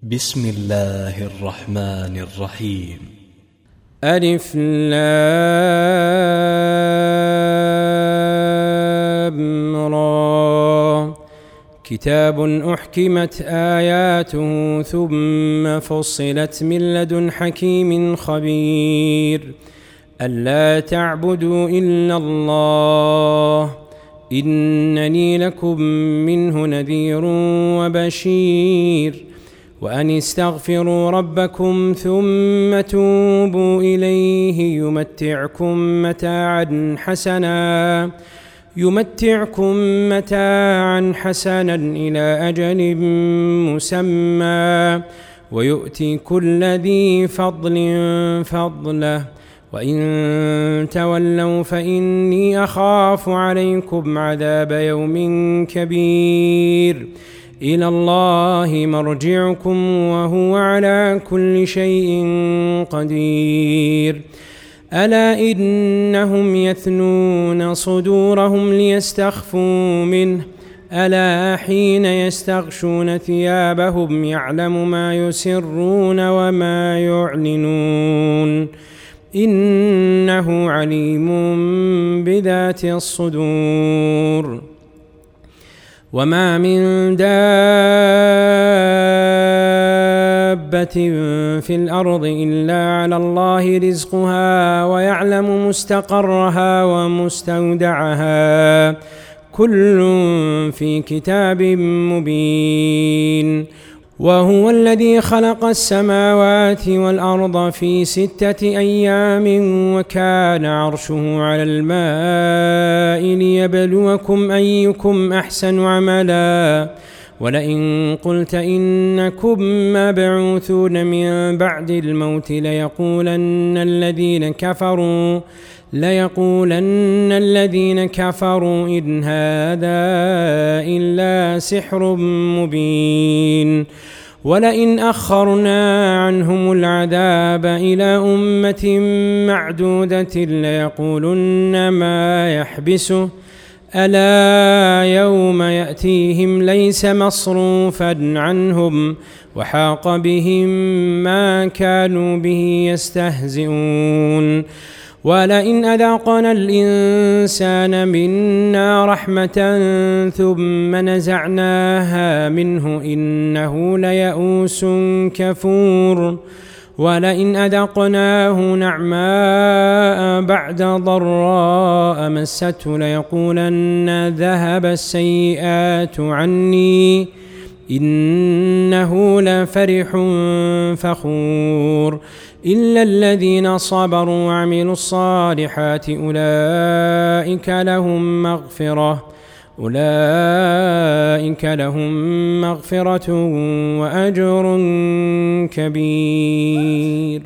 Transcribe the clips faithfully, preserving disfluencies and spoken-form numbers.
بسم الله الرحمن الرحيم. ألف لام را كتاب أحكمت آياته ثم فصلت من لدن حكيم خبير ألا تعبدوا إلا الله إنني لكم منه نذير وبشير وأن استغفروا ربكم ثم توبوا إليه يمتعكم متاعا حسنا يمتعكم متاعا حسنا إلى أجل مسمى ويؤتي كل ذي فضل فضله وإن تولوا فإني أخاف عليكم عذاب يوم كبير إلى الله مرجعكم وهو على كل شيء قدير ألا إنهم يثنون صدورهم ليستخفوا منه ألا حين يستغشون ثيابهم يعلم ما يسرون وما يعلنون إنه عليم بذات الصدور وما من دابة في الأرض إلا على الله رزقها ويعلم مستقرها ومستودعها كل في كتاب مبين وهو الذي خلق السماوات والأرض في ستة أيام وكان عرشه على الماء ليبلوكم أيكم أحسن عملا ولئن قلت إنكم مبعوثون من بعد الموت ليقولن الذين كفروا ليقولن الذين كفروا إن هذا إلا سحر مبين ولئن أخرنا عنهم العذاب إلى أمة معدودة ليقولن ما يحبسه ألا يوم يأتيهم ليس مصروفا عنهم وحاق بهم ما كانوا به يستهزئون ولئن أذاقنا الإنسان منا رحمة ثم نزعناها منه إنه ليئوس كفور ولئن أذقناه نعماء بعد ضراء مسته ليقولن ذهب السيئات عني إنه لفرح فخور إلا الذين صبروا وعملوا الصالحات أولئك لهم مغفرة أولئك لهم مغفرة وأجر كبير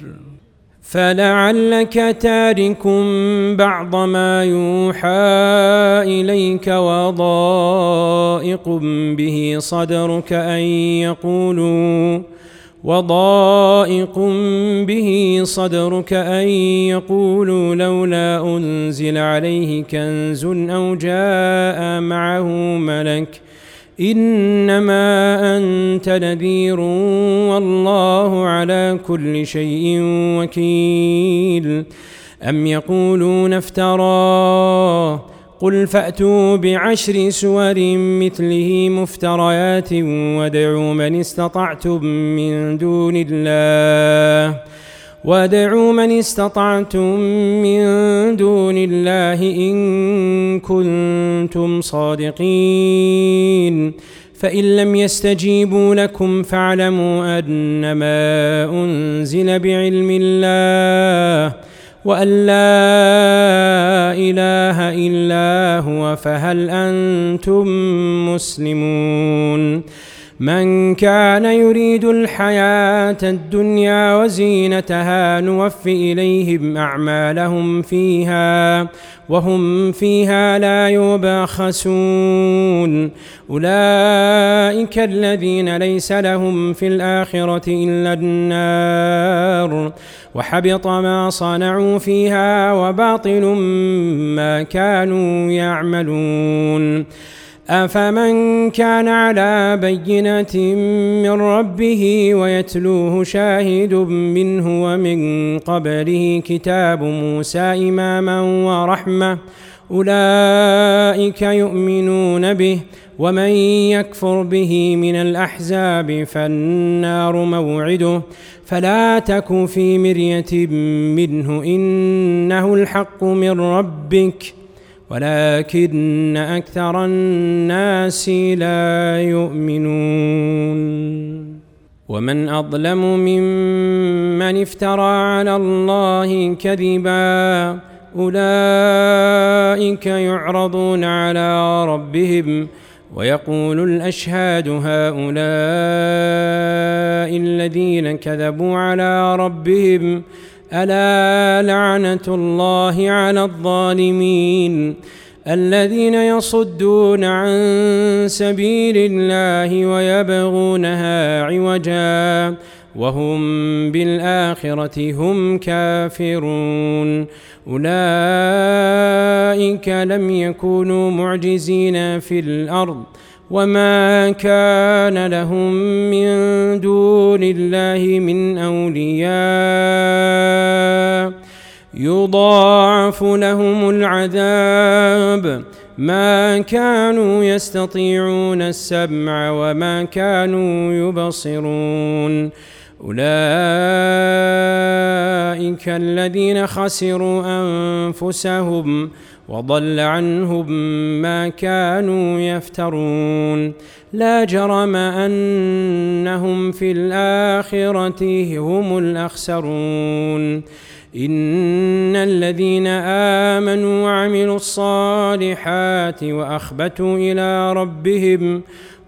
فلعلك تارك بعض ما يوحى إليك وضائق به صدرك أن يقولوا وضائق به صدرك أن يقولوا لولا أنزل عليه كنز أو جاء معه ملك إنما أنت نذير والله على كل شيء وكيل أم يقولون افتراه قل فأتوا بعشر سور مثله مفتريات وادعوا من استطعتم من دون الله وادعوا من استطعتم من دون الله إن كنتم صادقين فإن لم يستجيبوا لكم فاعلموا أنما أنزل بعلم الله وأن لا إله إلا هو فهل أنتم مسلمون من كان يريد الحياة الدنيا وزينتها نوفي إليهم أعمالهم فيها وهم فيها لا يبخسون أولئك الذين ليس لهم في الآخرة إلا النار وحبط ما صنعوا فيها وباطل ما كانوا يعملون أفمن كان على بينة من ربه ويتلوه شاهد منه ومن قبله كتاب موسى إماما ورحمة أولئك يؤمنون به ومن يكفر به من الأحزاب فالنار موعده فلا تك في مرية منه إنه الحق من ربك ولكن أكثر الناس لا يؤمنون. ومن أظلم ممن افترى على الله كذبا أولئك يعرضون على ربهم ويقول الأشهاد هؤلاء الذين كذبوا على ربهم ألا لعنة الله على الظالمين الذين يصدون عن سبيل الله ويبغونها عوجا وهم بالآخرة هم كافرون أولئك لم يكونوا معجزين في الأرض وما كان لهم من دون الله من أولياء يضاعف لهم العذاب ما كانوا يستطيعون السمع وما كانوا يبصرون أولئك الذين خسروا أنفسهم وضل عنهم ما كانوا يفترون لا جرم أنهم في الآخرة هم الأخسرون إن الذين آمنوا وعملوا الصالحات وأخبتوا إلى ربهم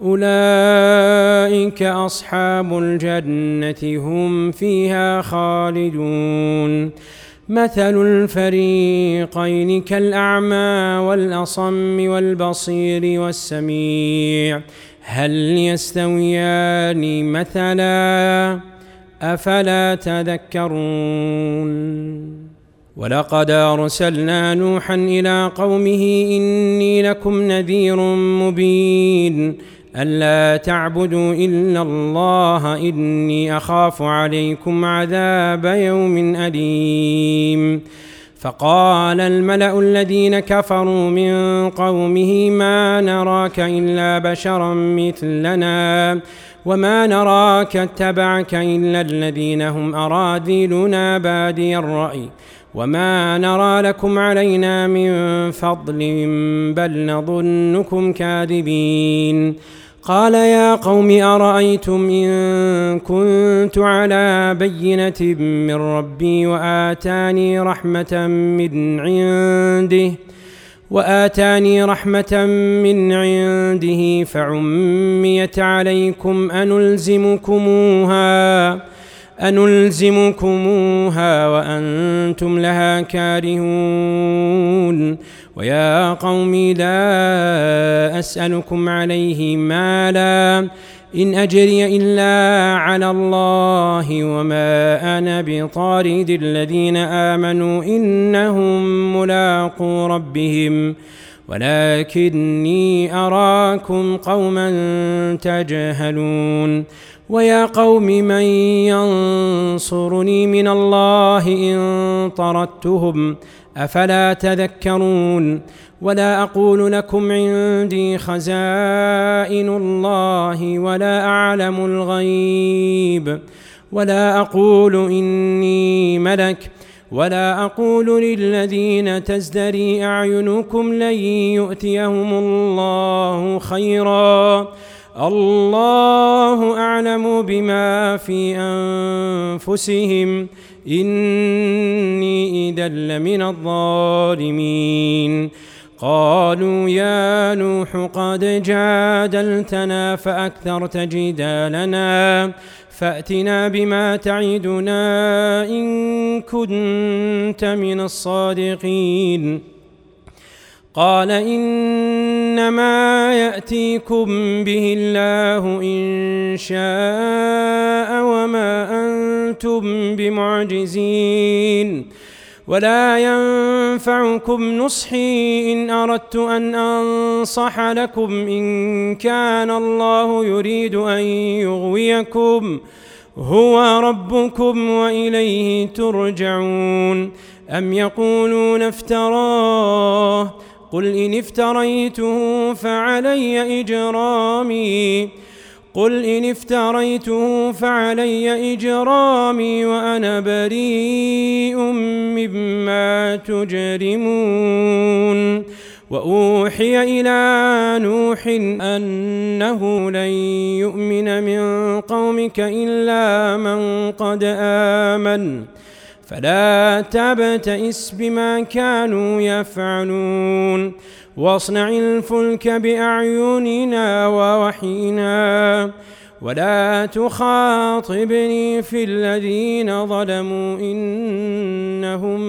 أولئك أصحاب الجنة هم فيها خالدون مثل الفريقين كالأعمى والأصم والبصير والسميع هل يستويان مثلا أفلا تذكرون ولقد أرسلنا نوحا إلى قومه إني لكم نذير مبين ألا تعبدوا إلا الله إني أخاف عليكم عذاب يوم أليم فقال الملأ الذين كفروا من قومه ما نراك إلا بشرا مثلنا وما نراك اتبعك إلا الذين هم أراذلنا بادي الرأي وما نرى لكم علينا من فضل بل نظنكم كاذبين قال يا قوم أرأيتم إن كنت على بينة من ربي وآتاني رحمة من عنده وآتاني رحمة من عنده فعميت عليكم أنلزمكموها أنلزمكموها وأنتم لها كارهون ويا قوم لا أسألكم عليه مالا إن أجري إلا على الله وما أنا بطارد الذين آمنوا إنهم ملاقو ربهم ولكني أراكم قوما تجهلون ويا قوم من ينصرني من الله إن طردتهم أفلا تذكرون ولا أقول لكم عندي خزائن الله ولا أعلم الغيب ولا أقول إني ملك ولا أقول للذين تزدري أعينكم لن يؤتيهم الله خيرا الله أعلم بما في أنفسهم إني إذا لمن الظالمين قالوا يا نوح قد جادلتنا فأكثرت جدالنا فأتنا بما تعدنا إن كنت من الصادقين قال إنما يأتيكم به الله إن شاء وما أنتم بمعجزين ولا ينفعكم نصحي إن أردت أن أنصح لكم إن كان الله يريد أن يغويكم هو ربكم وإليه ترجعون. أم يقولون افتراه قل إن افتريته فعلي إجرامي قل إن افتريته فعلي إجرامي وأنا بريء مما تجرمون. وأوحي إلى نوح أنه لن يؤمن من قومك إلا من قد آمن فلا تبتئس بما كانوا يفعلون واصنع الفلك بأعيننا ووحينا ولا تخاطبني في الذين ظلموا إنهم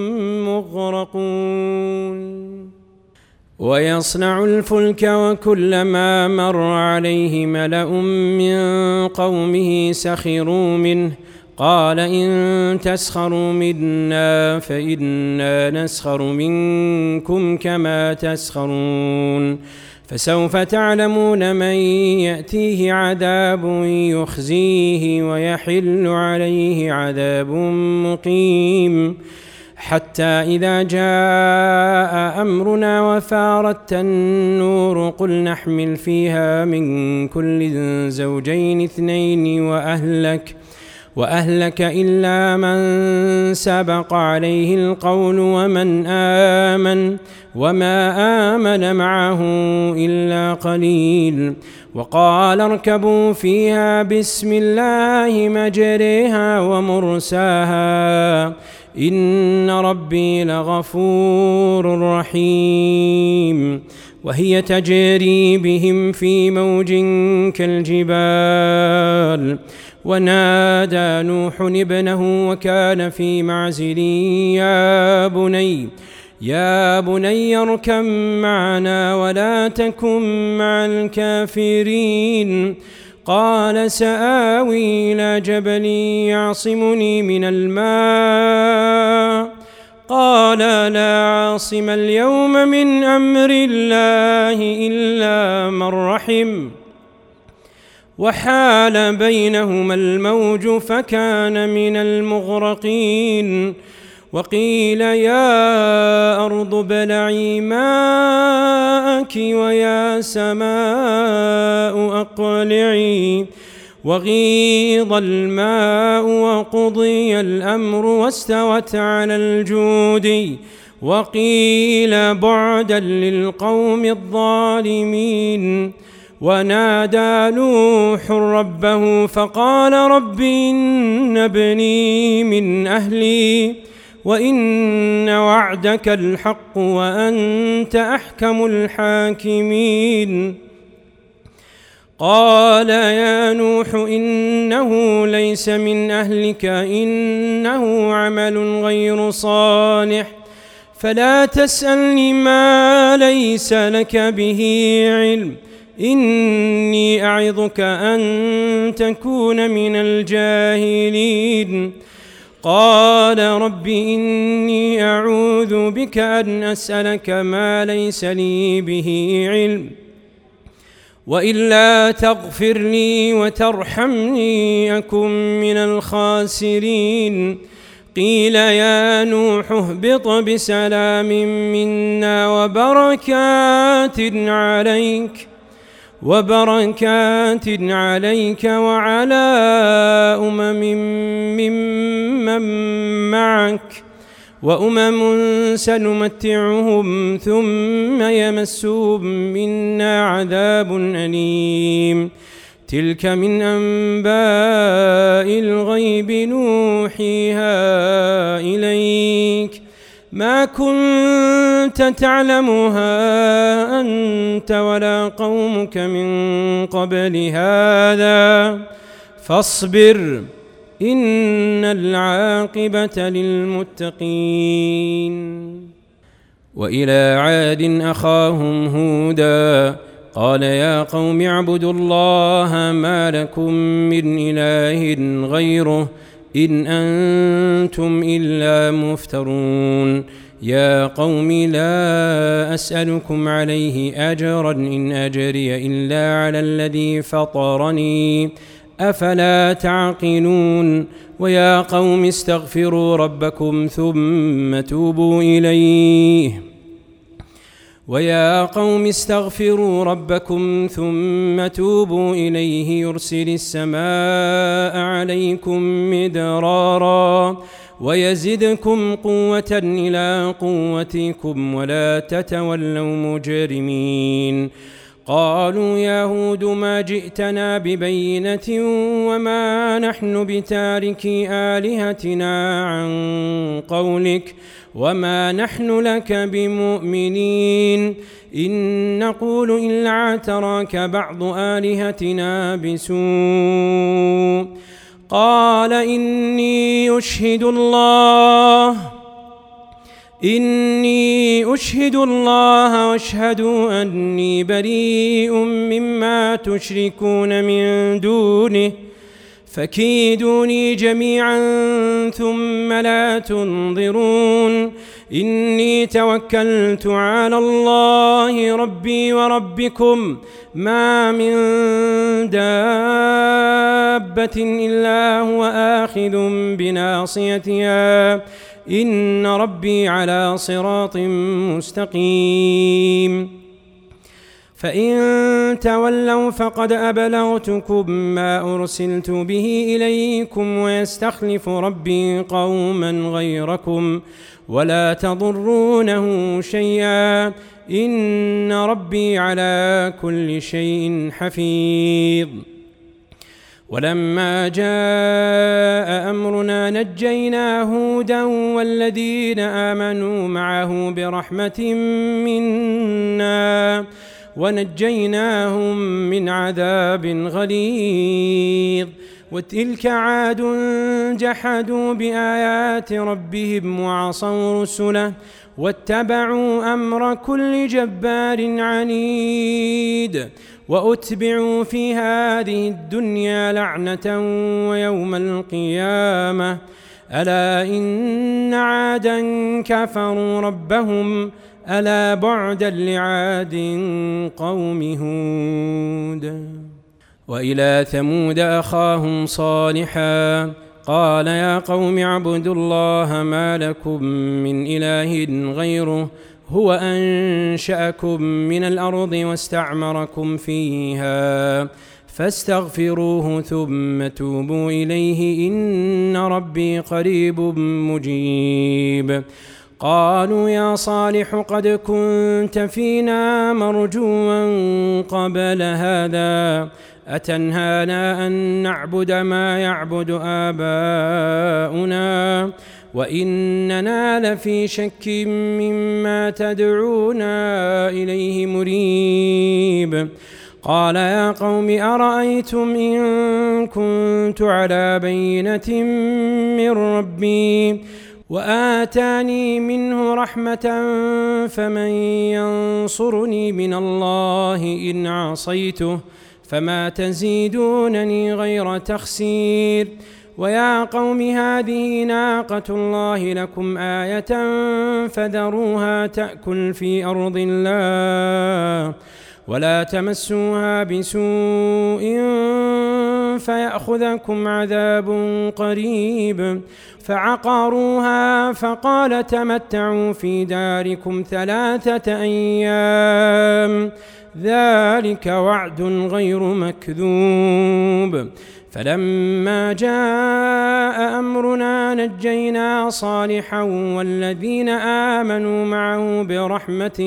مغرقون. ويصنع الفلك وكلما مر عليه ملأ من قومه سخروا منه قال إن تسخروا منا فإنا نسخر منكم كما تسخرون فسوف تعلمون من يأتيه عذاب يخزيه ويحل عليه عذاب مقيم. حتى إذا جاء أمرنا وفارت النور قل نحمل فيها من كل زوجين اثنين وأهلك وأهلك إلا من سبق عليه القول ومن آمن وما آمن معه إلا قليل. وقال اركبوا فيها بسم الله مجريها ومرساها إن ربي لغفور رحيم. وهي تجري بهم في موج كالجبال ونادى نوح ابنه وكان في معزل يا بني يا بني اركب معنا ولا تكن مع الكافرين قال سآوي إلى جبل يعصمني من الماء قال لا عاصم اليوم من أمر الله إلا من رحم وحال بينهما الموج فكان من المغرقين. وقيل يا أرض ابلعي ماءك ويا سماء أقلعي وغيض الماء وقضي الأمر واستوت على الجود وقيل بعدا للقوم الظالمين. ونادى نوح ربه فقال رب إن ابني من أهلي وإن وعدك الحق وأنت أحكم الحاكمين. قال يا نوح إنه ليس من أهلك إنه عمل غير صالح فلا تسألني ما ليس لك به علم إني أعظك أن تكون من الجاهلين. قال رب إني أعوذ بك أن أسألك ما ليس لي به علم وإلا تغفر لي وترحمني أكن من الخاسرين. قيل يا نوح اهبط بسلام منا وبركات عليك وبركات عليك وعلى أمم ممن معك وأمم سنمتعهم ثم يمسهم منا عذاب أليم. تلك من أنباء الغيب نوحيها إليك ما كنت تعلمها أنت ولا قومك من قبل هذا فاصبر إن العاقبة للمتقين. وإلى عاد أخاهم هودا قال يا قوم اعبدوا الله ما لكم من إله غيره إن أنتم إلا مفترون يا قوم لا أسألكم عليه أجرا إن أجري إلا على الذي فطرني أفلا تعقلون ويا قوم استغفروا ربكم ثم توبوا إليه ويا قوم استغفروا ربكم ثم توبوا إليه يرسل السماء عليكم مدرارا ويزدكم قوة إلى قوتكم ولا تتولوا مجرمين قالوا يا هود ما جئتنا ببينة وما نحن بتاركي آلهتنا عن قولك وما نحن لك بمؤمنين إن نقول إلا اعتراك بعض آلهتنا بسوء قال إني أشهد الله إني أشهد الله واشهدوا أني بريء مما تشركون من دونه فكيدوني جميعا ثم لا تنظرون إني توكلت على الله ربي وربكم ما من دابة إلا هو آخذ بناصيتها إن ربي على صراط مستقيم فإن تولوا فقد أبلغتكم ما أرسلت به إليكم ويستخلف ربي قوما غيركم ولا تضرونه شيئا إن ربي على كل شيء حفيظ ولما جاء أمرنا نجينا هودا والذين آمنوا معه برحمة منا ونجيناهم من عذاب غليظ وتلك عاد جحدوا بآيات ربهم وعصوا رسله واتبعوا أمر كل جبار عنيد وأتبعوا في هذه الدنيا لعنة ويوم القيامة ألا إن عادا كفروا ربهم ألا بعدا لعاد قوم هود وإلى ثمود أخاهم صالحا قال يا قوم اعبدوا الله ما لكم من إله غيره هو أنشأكم من الأرض واستعمركم فيها فاستغفروه ثم توبوا إليه إن ربي قريب مجيب قالوا يا صالح قد كنت فينا مرجوا قبل هذا أتنهانا أن نعبد ما يعبد آباؤنا وإننا لفي شك مما تدعونا إليه مريب قال يا قوم أرأيتم إن كنت على بينة من ربي وآتاني منه رحمة فمن ينصرني من الله إن عصيته فما تزيدونني غير تخسير ويا قوم هذه ناقة الله لكم آية فذروها تأكل في أرض الله ولا تمسوها بسوء فيأخذكم عذاب قريب فعقروها فقال تمتعوا في داركم ثلاثة أيام ذلك وعد غير مكذوب فلما جاء أمرنا نجينا صالحا والذين آمنوا معه برحمة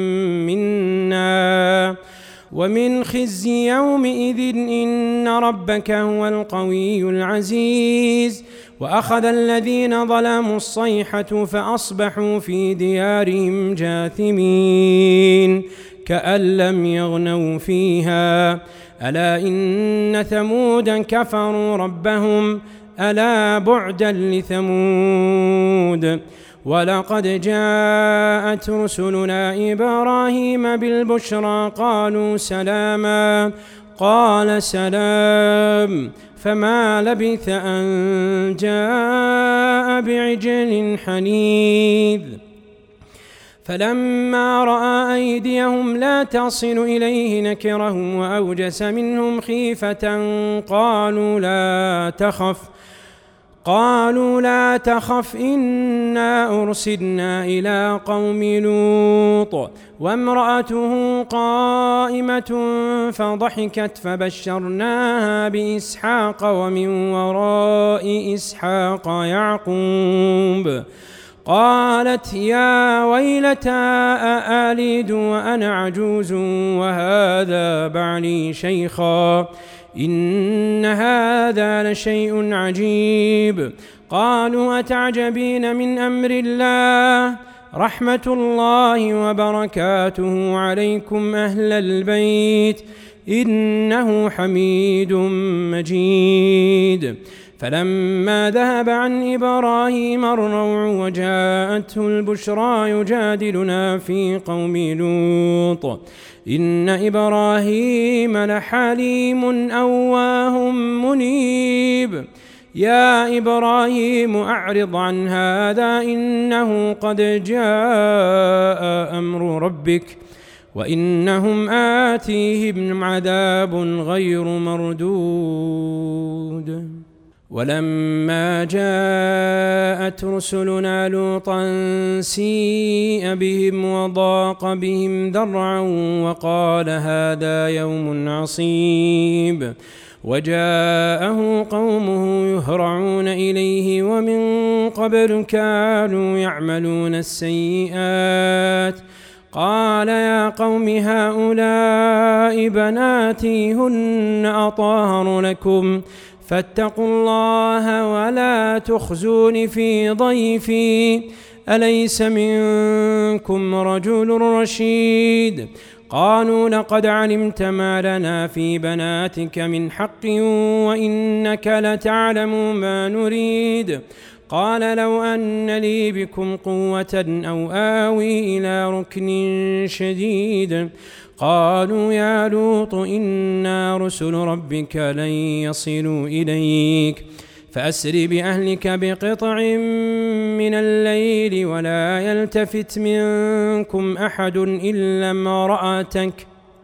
منا ومن خزي يومئذ إن ربك هو القوي العزيز وأخذ الذين ظلموا الصيحة فأصبحوا في ديارهم جاثمين كأن لم يغنوا فيها ألا إن ثمودا كفروا ربهم ألا بعدا لثمود ولقد جاءت رسلنا إبراهيم بالبشرى قالوا سلاما قال سلام فما لبث أن جاء بعجل حنيذ. فلما رأى أيديهم لا تصل إليه نكرهم وأوجس منهم خيفة قالوا لا تخف قالوا لا تخف إنا أرسلنا إلى قوم لوط وامرأته قائمة فضحكت فبشرناها بإسحاق ومن وراء إسحاق يعقوب قالت يا ويلتى أألد وأنا عجوز وهذا بعلي شيخا إن هذا لشيء عجيب. قالوا أتعجبين من أمر الله رحمة الله وبركاته عليكم أهل البيت إنه حميد مجيد. فلما ذهب عن إبراهيم الروع وجاءته البشرى يجادلنا في قوم لوط إن إبراهيم لحليم أواه منيب. يا إبراهيم أعرض عن هذا إنه قد جاء أمر ربك وإنهم آتيهم عذاب غير مردود. ولما جاءت رسلنا لوطا سيء بهم وضاق بهم ذرعا وقال هذا يوم عصيب وجاءه قومه يهرعون إليه ومن قبل كانوا يعملون السيئات قال يا قوم هؤلاء بناتي هن أطهر لكم فاتقوا الله ولا تخزون في ضيفي أليس منكم رجل رشيد. قالوا لقد علمت ما لنا في بناتك من حق وإنك لتعلم ما نريد. قال لو أن لي بكم قوة أو آوي إلى ركن شديد. قالوا يا لوط إنا رسل ربك لن يصلوا إليك فأسر بأهلك بقطع من الليل ولا يلتفت منكم أحد إلا امرأتك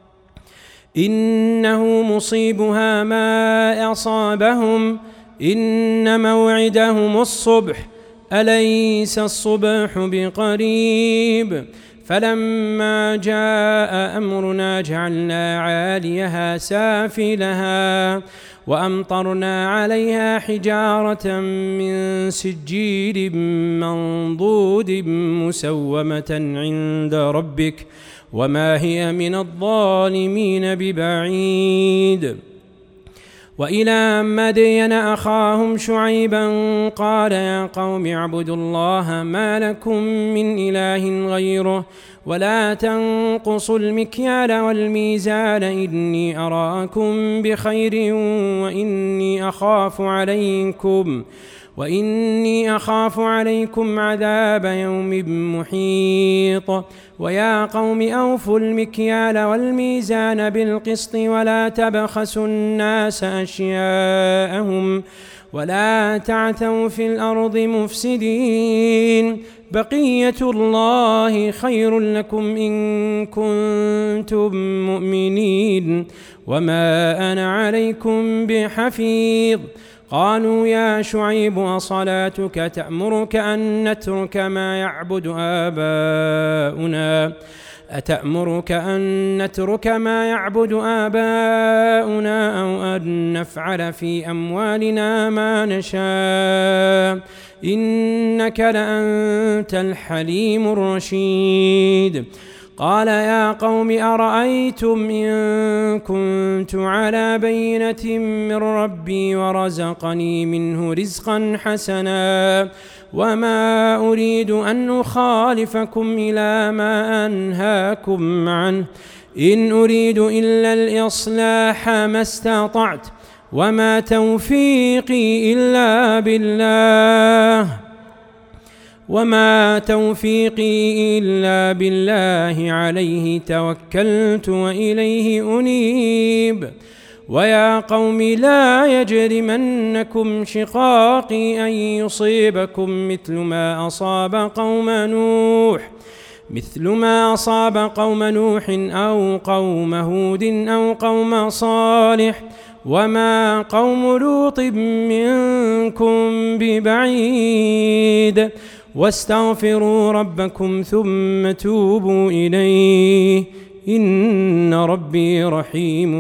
إنه مصيبها ما أصابهم إن موعدهم الصبح أليس الصبح بقريب. فلما جاء أمرنا جعلنا عاليها سافلها وأمطرنا عليها حجارة من سجيل منضود مسومة عند ربك وما هي من الظالمين ببعيد. وإلى مدين أخاهم شعيبا قال يا قوم اعبدوا الله ما لكم من إله غيره ولا تنقصوا المكيال والميزان إني أراكم بخير وإني أخاف عليكم وإني أخاف عليكم عذاب يوم محيط. ويا قوم أوفوا المكيال والميزان بالقسط ولا تبخسوا الناس أشياءهم ولا تعثوا في الأرض مفسدين. بقية الله خير لكم إن كنتم مؤمنين وما أنا عليكم بحفيظ. قالوا يا شعيب أصلاتك تأمرك أن نترك ما يعبد آباؤنا أتأمرك أن نترك ما يعبد آباؤنا أو أن نفعل في أموالنا ما نشاء إنك لأنت الحليم الرشيد. قال يا قوم أرأيتم إن كنت على بينة من ربي ورزقني منه رزقا حسنا وما أريد أن أخالفكم إلى ما أنهاكم عنه إن أريد إلا الإصلاح ما استطعت وما توفيقي إلا بالله وما توفيقي إلا بالله عليه توكلت وإليه أنيب. ويا قوم لا يجرمنكم شقاقي أن يصيبكم مثل ما أصاب قوم نوح مثل ما أصاب قوم نوح أو قوم هود أو قوم صالح وما قوم لوط منكم ببعيد واستغفروا ربكم ثم توبوا إليه إن ربي رحيم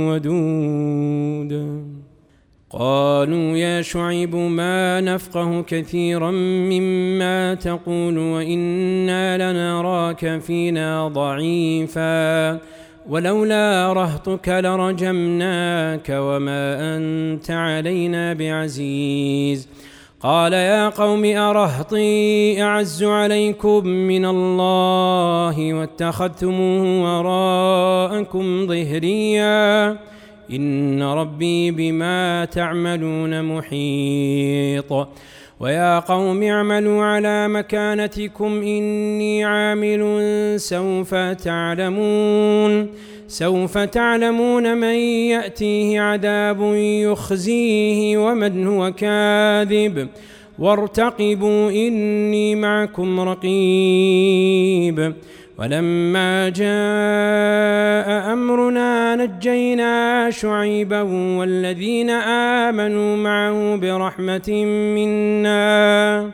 ودود. قالوا يا شعيب ما نفقه كثيرا مما تقول وإنا لنراك فينا ضعيفا ولولا رهطك لرجمناك وما أنت علينا بعزيز. قال يا قوم أرهطي أعز عليكم من الله واتخذتموه وراءكم ظهريا إن ربي بما تعملون محيط. ويا قوم اعملوا على مكانتكم إني عامل سوف تعلمون سوف تعلمون من يأتيه عذاب يخزيه ومن هو كاذب وارتقبوا إني معكم رقيب. ولما جاء أمرنا نجينا شعيبا والذين آمنوا معه برحمة منا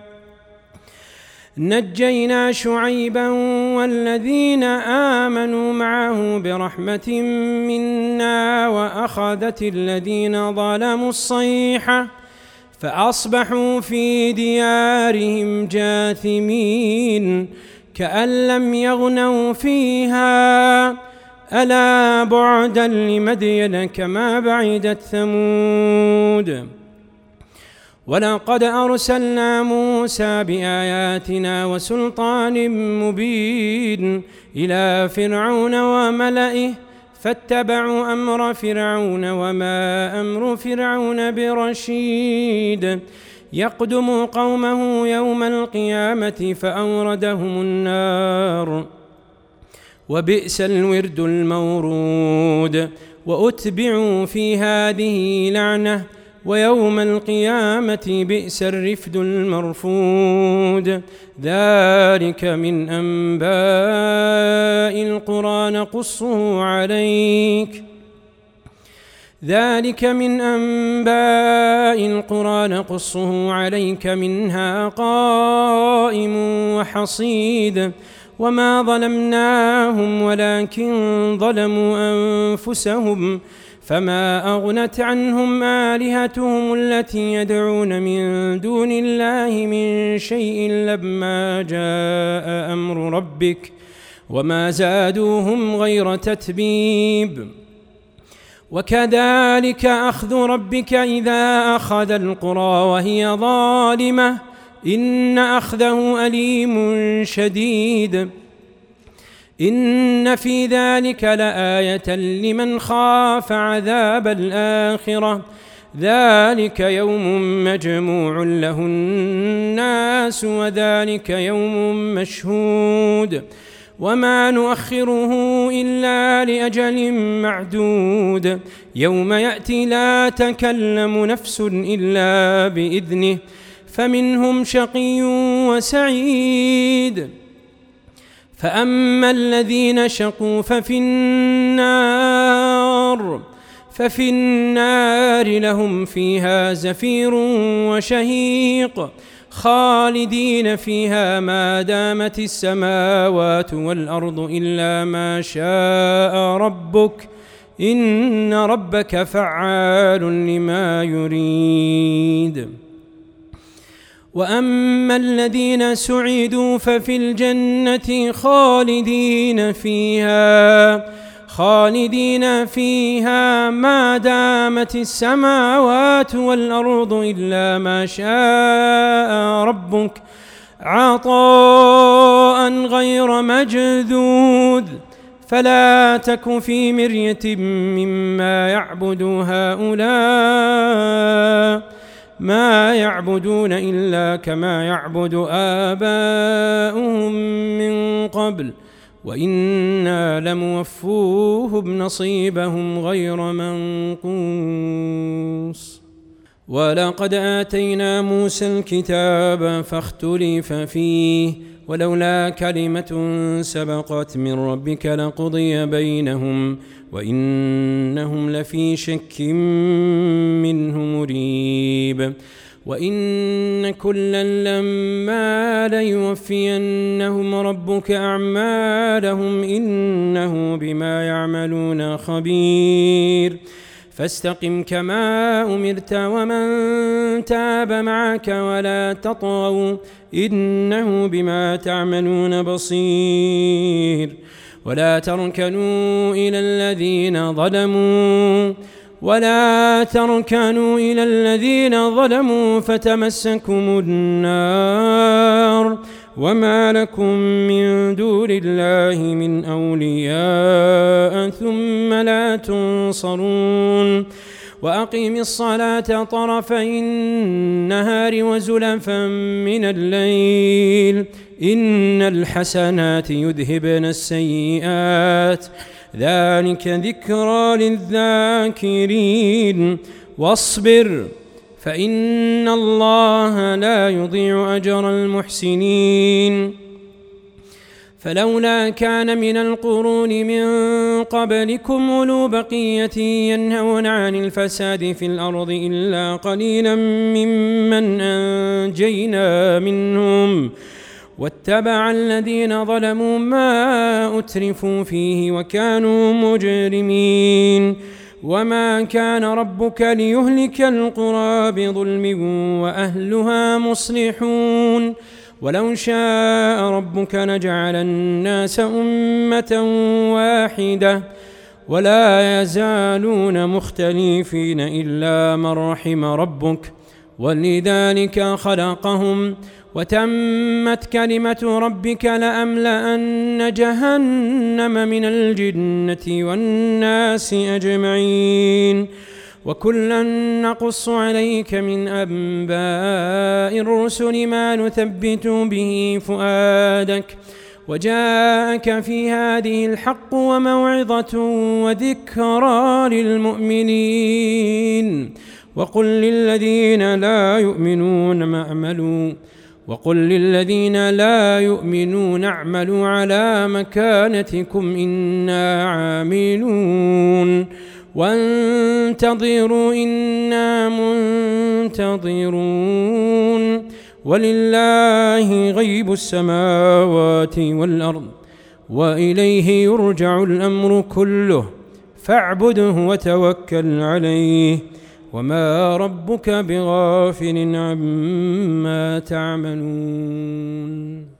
نجينا شعيبا والذين آمنوا معه برحمة منا وأخذت الذين ظلموا الصيحة فأصبحوا في ديارهم جاثمين كأن لم يغنوا فيها ألا بعدا لمدين كما بعدت ثمود. ولقد أرسلنا موسى بآياتنا وسلطان مبين إلى فرعون وملئه فاتبعوا أمر فرعون وما أمر فرعون برشيد يقدم قومه يوم القيامة فأوردهم النار وبئس الورد المورود. وأتبعوا في هذه لعنة ويوم القيامة بئس الرفد المرفود. ذلك من أنباء القرى نقصه عليك ذلك من أنباء القرى نقصه عليك منها قائم وحصيد. وما ظلمناهم ولكن ظلموا أنفسهم فما أغنت عنهم آلهتهم التي يدعون من دون الله من شيء لما جاء أمر ربك وما زادوهم غير تتبيب. وكذلك أخذ ربك إذا أخذ القرى وهي ظالمة إن أخذه أليم شديد. إن في ذلك لآية لمن خاف عذاب الآخرة ذلك يوم مجموع له الناس وذلك يوم مشهود وما نؤخره إلا لأجل معدود يوم يأتي لا تكلم نفس إلا بإذنه فمنهم شقي وسعيد. فأما الذين شقوا ففي النار ففي النار لهم فيها زفير وشهيق خالدين فيها ما دامت السماوات والأرض إلا ما شاء ربك إن ربك فعال لما يريد. وأما الذين سعدوا ففي الجنة خالدين فيها خالدين فيها ما دامت السماوات والأرض إلا ما شاء ربك عطاء غير مجذوذ. فلا تك في مرية مما يعبد هؤلاء ما يعبدون إلا كما يعبد آباؤهم من قبل وإنا لموفوهم نصيبهم غير منقوص. ولقد آتينا موسى الكتاب فاختلف فيه ولولا كلمة سبقت من ربك لقضي بينهم وإنهم لفي شك منه مريب. وإن كلا لما ليوفينهم ربك أعمالهم إنه بما يعملون خبير. فاستقم كما أمرت ومن تاب معك ولا تطغوا إنه بما تعملون بصير. ولا تركنوا إلى الذين ظلموا ولا تركنوا إلى الذين ظلموا فتمسكم النار وما لكم من دون الله من أولياء ثم لا تنصرون. وأقيم الصلاة طرفي النهار وزلفا من الليل إن الحسنات يذهبن السيئات ذلك ذكرى للذاكرين. واصبر فإن الله لا يضيع أجر المحسنين. فلولا كان من القرون من قبلكم أولو بقية ينهون عن الفساد في الأرض إلا قليلا ممن أنجينا منهم واتبع الذين ظلموا ما أترفوا فيه وكانوا مجرمين. وما كان ربك ليهلك القرى بظلم وأهلها مصلحون. ولو شاء ربك لجعل الناس أمة واحدة ولا يزالون مختلفين إلا من رحم ربك ولذلك خلقهم وتمت كلمة ربك لأملأن جهنم من الجنة والناس أجمعين. وكلا نقص عليك من أنباء الرسل ما نثبت به فؤادك وجاءك في هذه الحق وموعظة وذكرى للمؤمنين. وقل للذين لا يؤمنون اعملوا وقل للذين لا يؤمنون اعملوا على مكانتكم إنا عاملون وانتظروا إنا منتظرون. ولله غيب السماوات والأرض وإليه يرجع الأمر كله فاعبده وتوكل عليه وما ربك بغافل عما تعملون.